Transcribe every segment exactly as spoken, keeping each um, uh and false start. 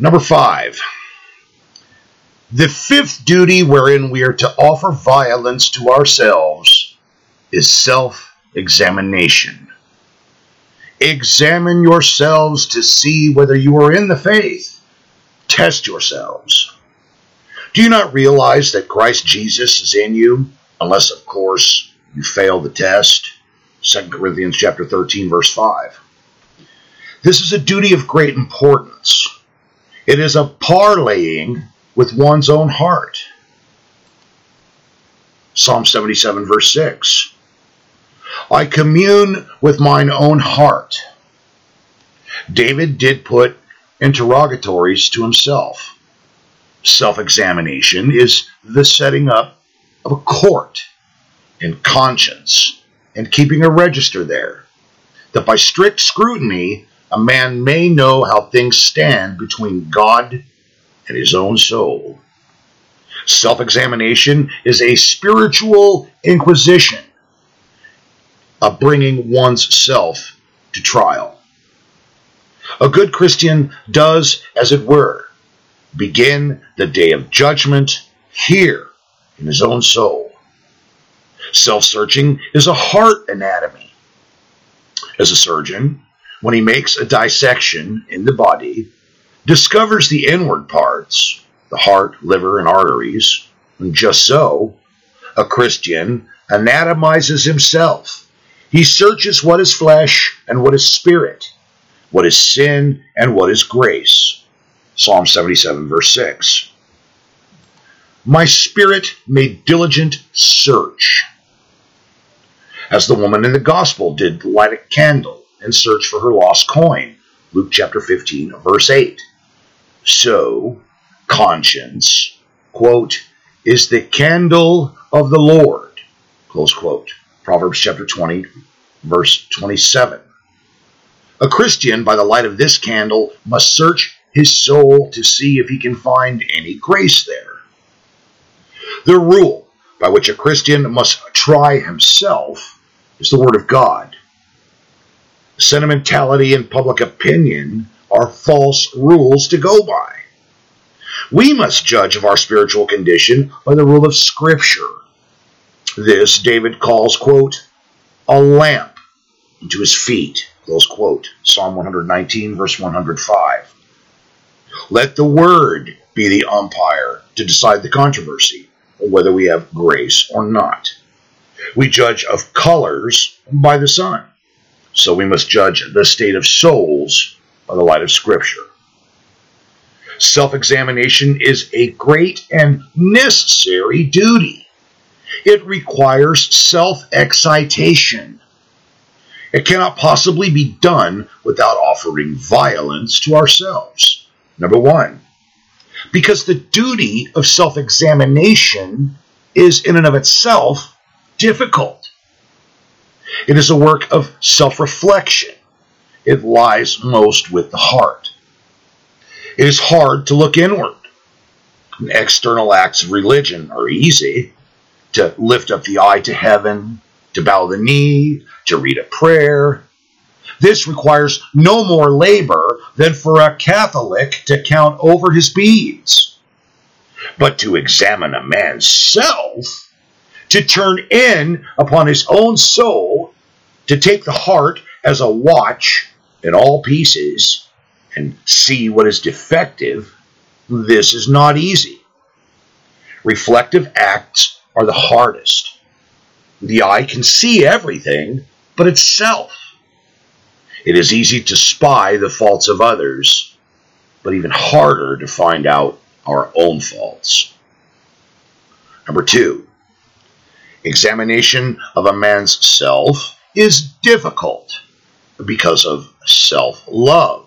Number five. The fifth duty wherein we are to offer violence to ourselves is self-examination. Examine yourselves to see whether you are in the faith. Test yourselves. Do you not realize that Christ Jesus is in you, unless, of course, you fail the test? Second Corinthians chapter thirteen, verse five. This is a duty of great importance. It is a parleying with one's own heart. Psalm seventy-seven, verse six. I commune with mine own heart. David did put interrogatories to himself. Self-examination is the setting up of a court in conscience and keeping a register there, that by strict scrutiny a man may know how things stand between God and his own soul. Self-examination is a spiritual inquisition, of bringing one's self to trial. A good Christian does, as it were, begin the day of judgment here in his own soul. Self-searching is a heart anatomy. As a surgeon, when he makes a dissection in the body, discovers the inward parts, the heart, liver, and arteries, and just so, a Christian anatomizes himself. He searches what is flesh and what is spirit, what is sin and what is grace. Psalm seventy-seven, verse six. My spirit made diligent search, as the woman in the gospel did light a candle and search for her lost coin. Luke chapter fifteen, verse eight. So, conscience, quote, is the candle of the Lord, close quote. Proverbs chapter twenty, verse twenty-seven. A Christian, by the light of this candle, must search his soul to see if he can find any grace there. The rule by which a Christian must try himself is the Word of God. Sentimentality and public opinion are false rules to go by. We must judge of our spiritual condition by the rule of Scripture. This David calls, quote, a lamp unto his feet, close quote. Psalm one nineteen, verse one hundred five. Let the Word be the umpire to decide the controversy, whether we have grace or not. We judge of colors by the sun, so we must judge the state of souls by the light of Scripture. Self-examination is a great and necessary duty. It requires self-excitation. It cannot possibly be done without offering violence to ourselves. Number one, because the duty of self-examination is in and of itself difficult. It is a work of self-reflection. It lies most with the heart. It is hard to look inward. External acts of religion are easy. To lift up the eye to heaven, to bow the knee, to read a prayer. This requires no more labor than for a Catholic to count over his beads. But to examine a man's self, to turn in upon his own soul, to take the heart as a watch in all pieces, and see what is defective, this is not easy. Reflective acts are the hardest. The eye can see everything but itself. It is easy to spy the faults of others, but even harder to find out our own faults. Number two, examination of a man's self is difficult because of self-love.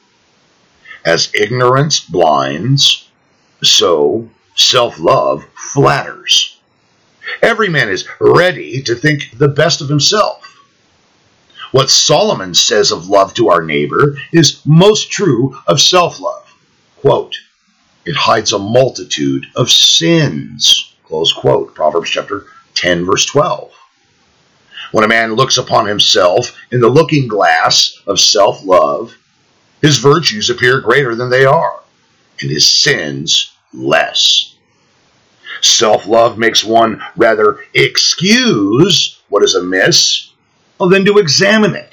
As ignorance blinds, so self-love flatters. Every man is ready to think the best of himself. What Solomon says of love to our neighbor is most true of self-love. Quote, it hides a multitude of sins. Close quote. Proverbs chapter ten, verse twelve. When a man looks upon himself in the looking glass of self-love, his virtues appear greater than they are. and his sins less. Self-love makes one rather excuse what is amiss than to examine it.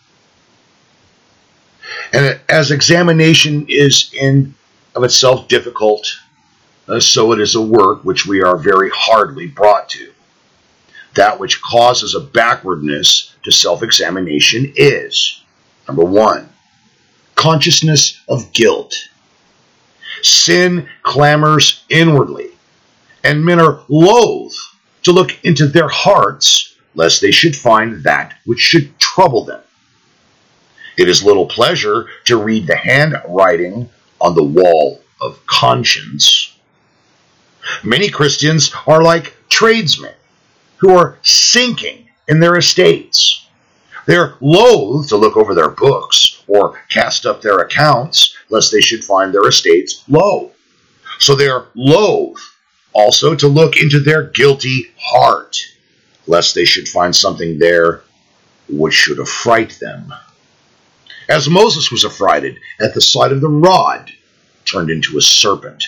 And as examination is in of itself difficult, uh, so it is a work which we are very hardly brought to. That which causes a backwardness to self-examination is, number one, consciousness of guilt. Sin clamors inwardly, and men are loath to look into their hearts, lest they should find that which should trouble them. It is little pleasure to read the handwriting on the wall of conscience. Many Christians are like tradesmen who are sinking in their estates. They're loath to look over their books or cast up their accounts, lest they should find their estates low. So they're loath also to look into their guilty heart, lest they should find something there which should affright them. As Moses was affrighted at the sight of the rod turned into a serpent.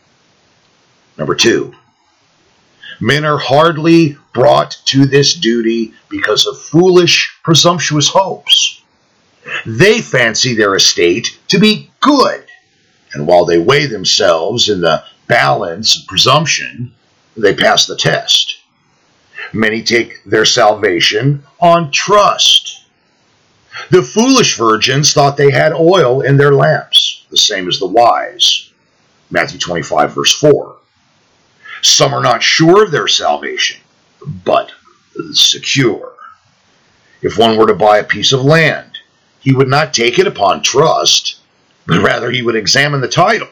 Number two, men are hardly brought to this duty because of foolish, presumptuous hopes. They fancy their estate to be good, and while they weigh themselves in the balance of presumption, they pass the test. Many take their salvation on trust. The foolish virgins thought they had oil in their lamps, the same as the wise. Matthew twenty-five, verse four. Some are not sure of their salvation, but secure. If one were to buy a piece of land, he would not take it upon trust, but rather he would examine the title.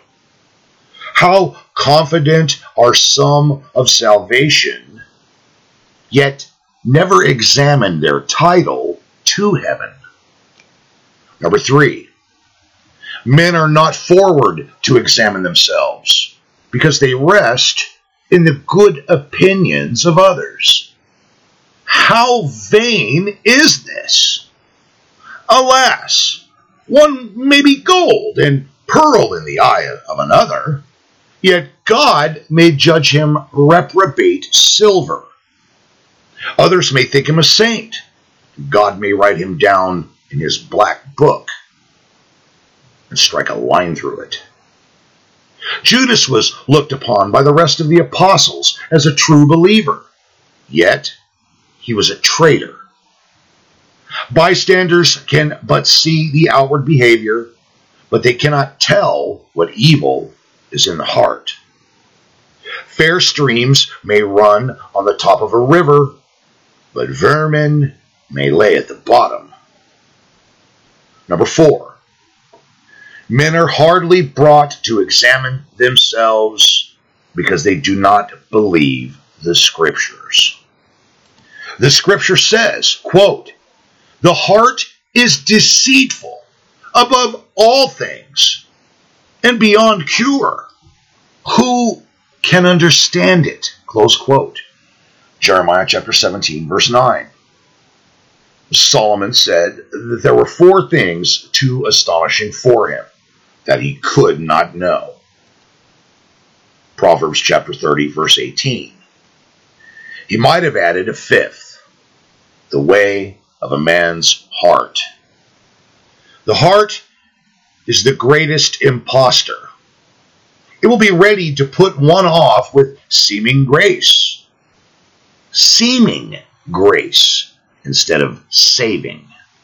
How confident are some of salvation, yet never examine their title to heaven. Number three, men are not forward to examine themselves because they rest in the good opinions of others. How vain is this? Alas, one may be gold and pearl in the eye of another, yet God may judge him reprobate silver. Others may think him a saint. God may write him down in his black book and strike a line through it. Judas was looked upon by the rest of the apostles as a true believer, yet he was a traitor. Bystanders can but see the outward behavior, but they cannot tell what evil is in the heart. Fair streams may run on the top of a river, but vermin may lay at the bottom. Number four, men are hardly brought to examine themselves because they do not believe the Scriptures. The Scripture says, quote, "The heart is deceitful above all things and beyond cure. Who can understand it?" Close quote. Jeremiah chapter seventeen, verse nine. Solomon said that there were four things too astonishing for him that he could not know. Proverbs chapter thirty, verse eighteen. He might have added a fifth, the way of a man's heart. The heart is the greatest impostor. It will be ready to put one off with seeming grace. Seeming grace instead of saving.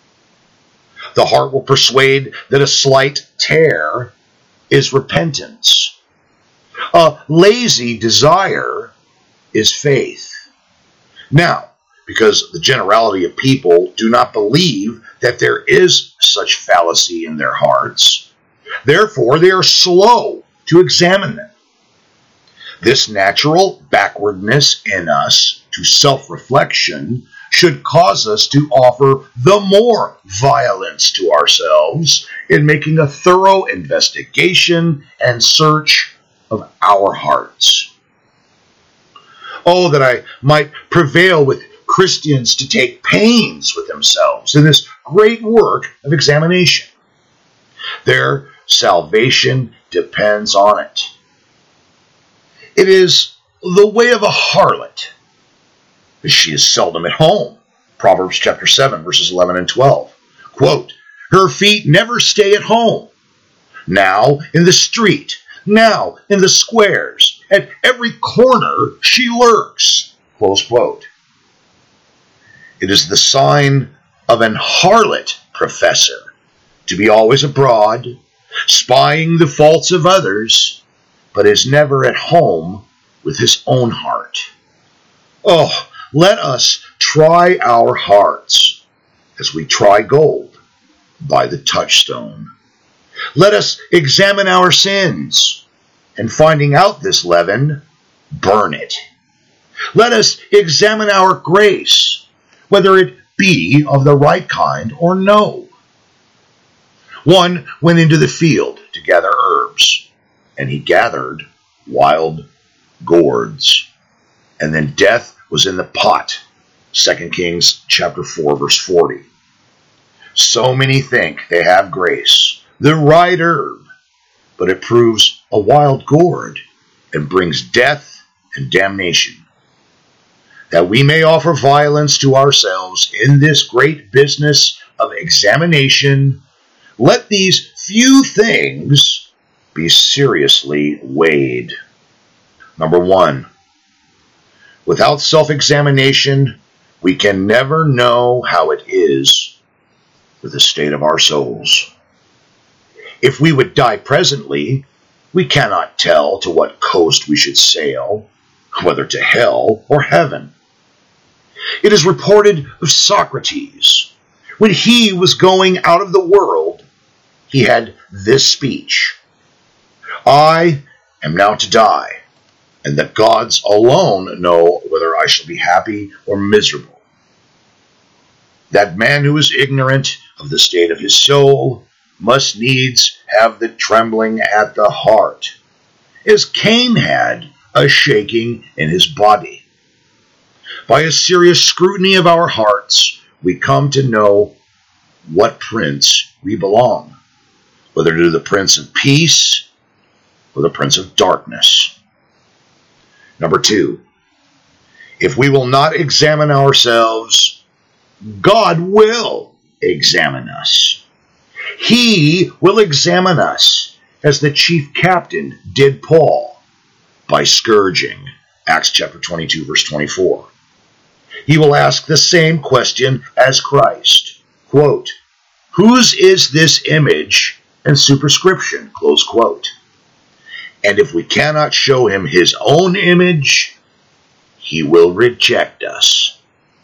The heart will persuade that a slight tear is repentance. A lazy desire is faith. Now, because the generality of people do not believe that there is such fallacy in their hearts, therefore they are slow to examine them. This natural backwardness in us to self-reflection should cause us to offer the more violence to ourselves in making a thorough investigation and search of our hearts. Oh, that I might prevail with Christians to take pains with themselves in this great work of examination. Their salvation depends on it. It is the way of a harlot. She is seldom at home. Proverbs chapter seven, verses eleven and twelve. Quote, her feet never stay at home. Now in the street, now in the squares, at every corner she lurks. Close quote. It is the sign of an harlot professor to be always abroad, spying the faults of others, but is never at home with his own heart. Oh, let us try our hearts as we try gold by the touchstone. Let us examine our sins, and finding out this leaven, burn it. Let us examine our grace, whether it be of the right kind or no. One went into the field to gather herbs, and he gathered wild gourds. And then death was in the pot. Second Kings chapter four, verse forty. So many think they have grace, the right herb, but it proves a wild gourd and brings death and damnation. That we may offer violence to ourselves in this great business of examination, let these few things be seriously weighed. Number one, without self-examination, we can never know how it is with the state of our souls. If we would die presently, we cannot tell to what coast we should sail, whether to hell or heaven. It is reported of Socrates, when he was going out of the world, he had this speech: I am now to die, and the gods alone know whether I shall be happy or miserable. That man who is ignorant of the state of his soul must needs have the trembling at the heart, as Cain had a shaking in his body. By a serious scrutiny of our hearts, we come to know what prince we belong, whether to the Prince of Peace or the Prince of Darkness. Number two, if we will not examine ourselves, God will examine us. He will examine us as the chief captain did Paul by scourging. Acts chapter twenty-two, verse twenty-four. He will ask the same question as Christ. Quote, whose is this image and superscription? Close quote. And if we cannot show him his own image, he will reject us.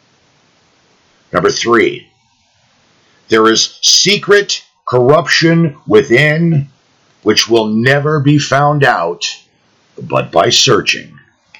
Number three, there is secret corruption within which will never be found out but by searching.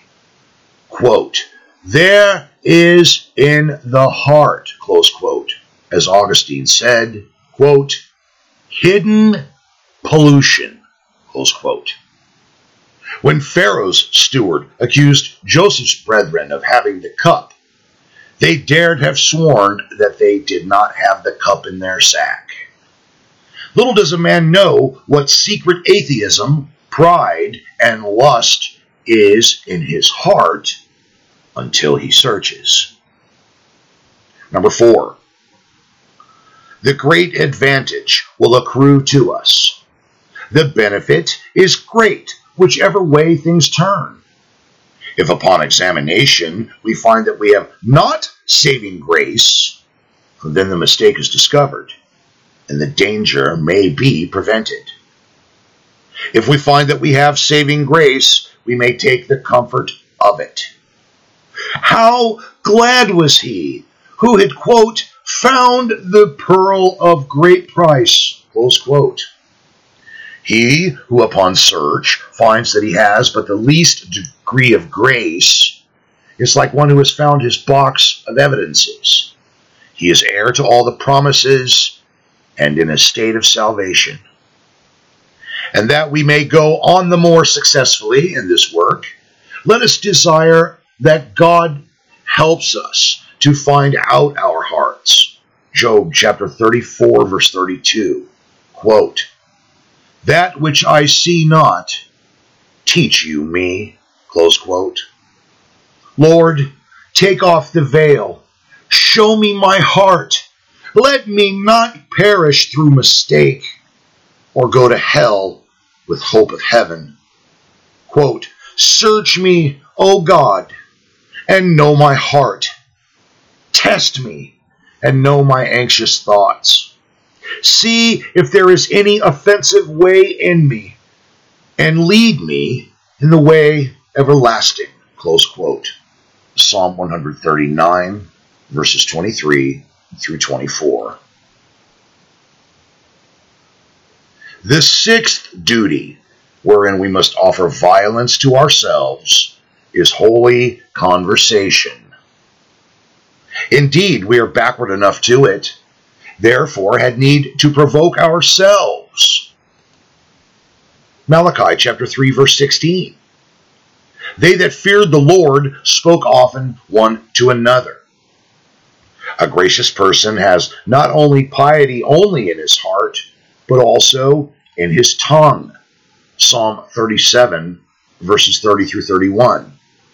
Quote, there is in the heart, close quote, as Augustine said, quote, hidden pollution, close quote. When Pharaoh's steward accused Joseph's brethren of having the cup, they dared have sworn that they did not have the cup in their sack. Little does a man know what secret atheism, pride, and lust is in his heart until he searches. Number four, the great advantage will accrue to us. The benefit is great, whichever way things turn. If upon examination we find that we have not saving grace, then the mistake is discovered, and the danger may be prevented. If we find that we have saving grace, we may take the comfort of it. How glad was he who had, quote, found the pearl of great price, close quote. He who upon search finds that he has but the least degree of grace is like one who has found his box of evidences. He is heir to all the promises and in a state of salvation. And that we may go on the more successfully in this work, let us desire that God helps us to find out our hearts. Job chapter thirty-four, verse thirty-two, quote, That which I see not, teach you me. Close quote. Lord, take off the veil. Show me my heart. Let me not perish through mistake or go to hell with hope of heaven. Quote, search me, O God, and know my heart. Test me and know my anxious thoughts. See if there is any offensive way in me, and lead me in the way everlasting. Close quote. Psalm one thirty-nine, verses twenty-three through twenty-four. The sixth duty, wherein we must offer violence to ourselves, is holy conversation. Indeed, we are backward enough to it, therefore had need to provoke ourselves. Malachi chapter three, verse sixteen. They that feared the Lord spoke often one to another. A gracious person has not only piety only in his heart, but also in his tongue. Psalm thirty-seven, verses thirty through thirty-one.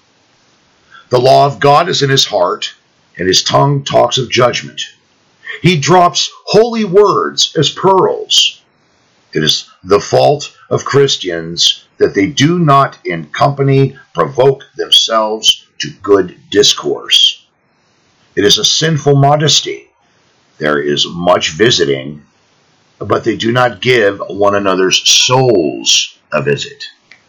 The law of God is in his heart, and his tongue talks of judgment. He drops holy words as pearls. It is the fault of Christians that they do not in company provoke themselves to good discourse. It is a sinful modesty. There is much visiting, but they do not give one another's souls a visit.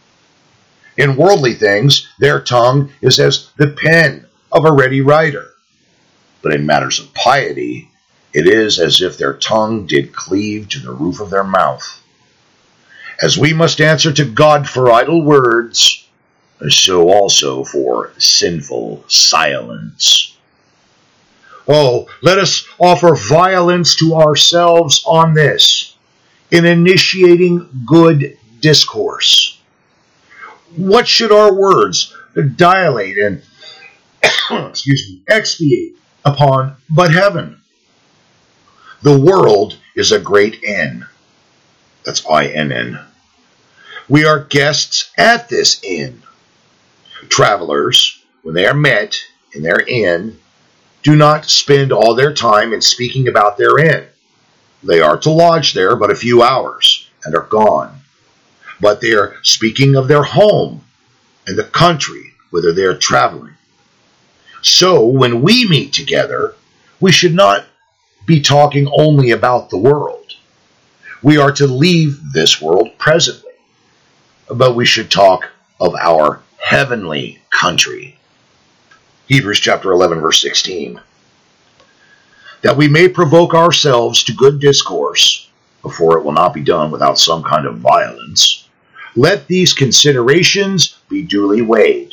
In worldly things, their tongue is as the pen of a ready writer. But in matters of piety, it is as if their tongue did cleave to the roof of their mouth. As we must answer to God for idle words, so also for sinful silence. Oh, let us offer violence to ourselves on this, in initiating good discourse. What should our words dilate and excuse me, expiate upon but heaven? The world is a great inn. That's I N N. We are guests at this inn. Travelers, when they are met in their inn, do not spend all their time in speaking about their inn. They are to lodge there but a few hours and are gone. But they are speaking of their home and the country whither they are traveling. So when we meet together, we should not be talking only about the world. We are to leave this world presently, but we should talk of our heavenly country. Hebrews chapter eleven, verse sixteen. That we may provoke ourselves to good discourse, before it will not be done without some kind of violence, let these considerations be duly weighed.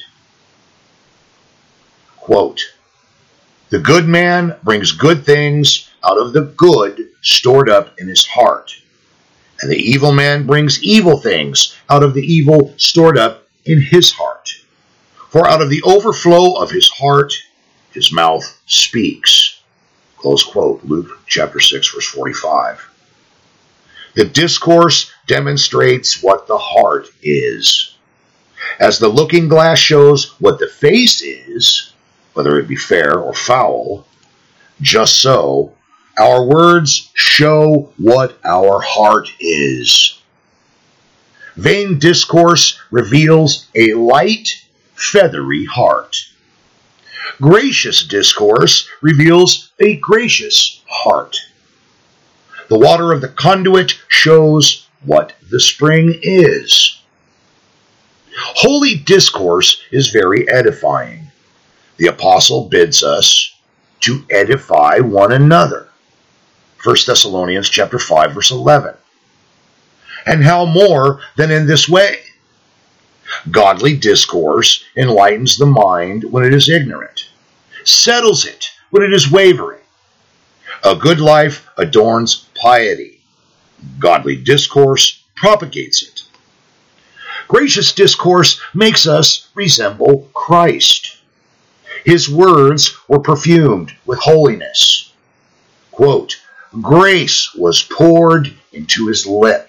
Quote, the good man brings good things out of the good stored up in his heart, and the evil man brings evil things out of the evil stored up in his heart. For out of the overflow of his heart, his mouth speaks. Close quote, Luke chapter six, verse forty-five. The discourse demonstrates what the heart is. As the looking glass shows what the face is, whether it be fair or foul, just so our words show what our heart is. Vain discourse reveals a light, feathery heart. Gracious discourse reveals a gracious heart. The water of the conduit shows what the spring is. Holy discourse is very edifying. The apostle bids us to edify one another. First Thessalonians chapter five, verse eleven. And how more than in this way? Godly discourse enlightens the mind when it is ignorant, settles it when it is wavering. A good life adorns piety. Godly discourse propagates it. Gracious discourse makes us resemble Christ. His words were perfumed with holiness. Quote, grace was poured into his lips.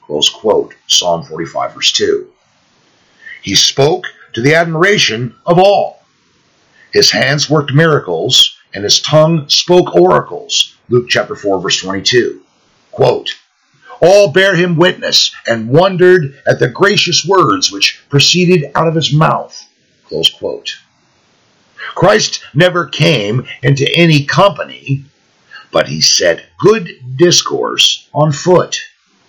Close quote. Psalm forty-five, verse two. He spoke to the admiration of all. His hands worked miracles, and his tongue spoke oracles. Luke chapter four, verse twenty-two. Quote, all bare him witness, and wondered at the gracious words which proceeded out of his mouth. Close quote. Christ never came into any company, but he set good discourse on foot.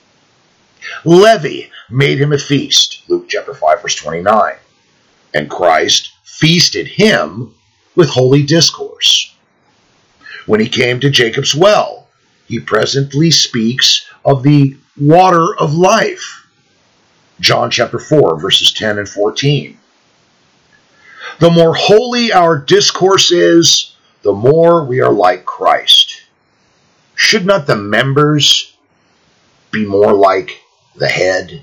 Levi made him a feast, Luke chapter five, verse twenty-nine, and Christ feasted him with holy discourse. When he came to Jacob's well, he presently speaks of the water of life, John chapter four, verses ten and fourteen. The more holy our discourse is, the more we are like Christ. Should not the members be more like the head?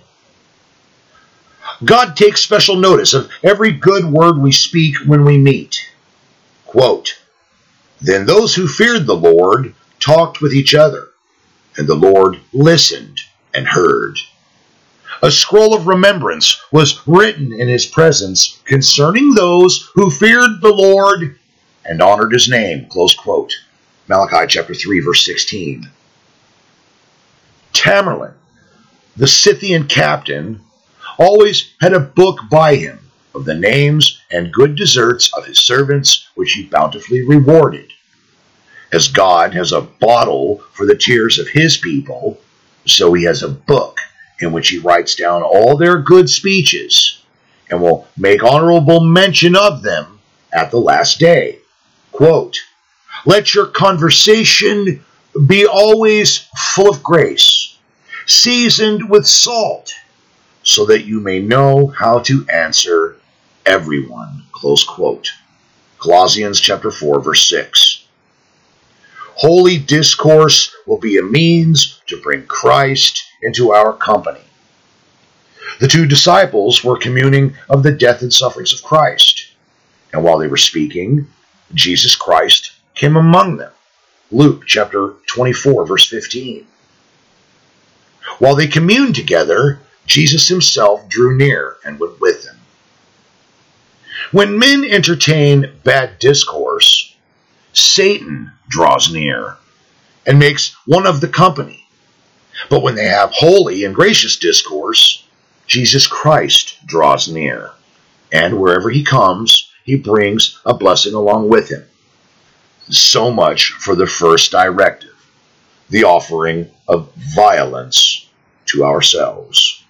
God takes special notice of every good word we speak when we meet. Quote, then those who feared the Lord talked with each other, and the Lord listened and heard. A scroll of remembrance was written in his presence concerning those who feared the Lord and honored his name. Close quote. Malachi chapter three, verse sixteen. Tamerlane, the Scythian captain, always had a book by him of the names and good deserts of his servants, which he bountifully rewarded. As God has a bottle for the tears of his people, so he has a book in which he writes down all their good speeches and will make honorable mention of them at the last day. Quote, let your conversation be always full of grace, seasoned with salt, so that you may know how to answer everyone. Close quote. Colossians chapter four, verse six. Holy discourse will be a means to bring Christ into our company. The two disciples were communing of the death and sufferings of Christ, and while they were speaking, Jesus Christ came among them. Luke chapter twenty-four, verse fifteen. While they communed together, Jesus himself drew near and went with them. When men entertain bad discourse, Satan draws near and makes one of the company. But when they have holy and gracious discourse, Jesus Christ draws near, and wherever he comes, he brings a blessing along with him. So much for the first directive, the offering of violence to ourselves.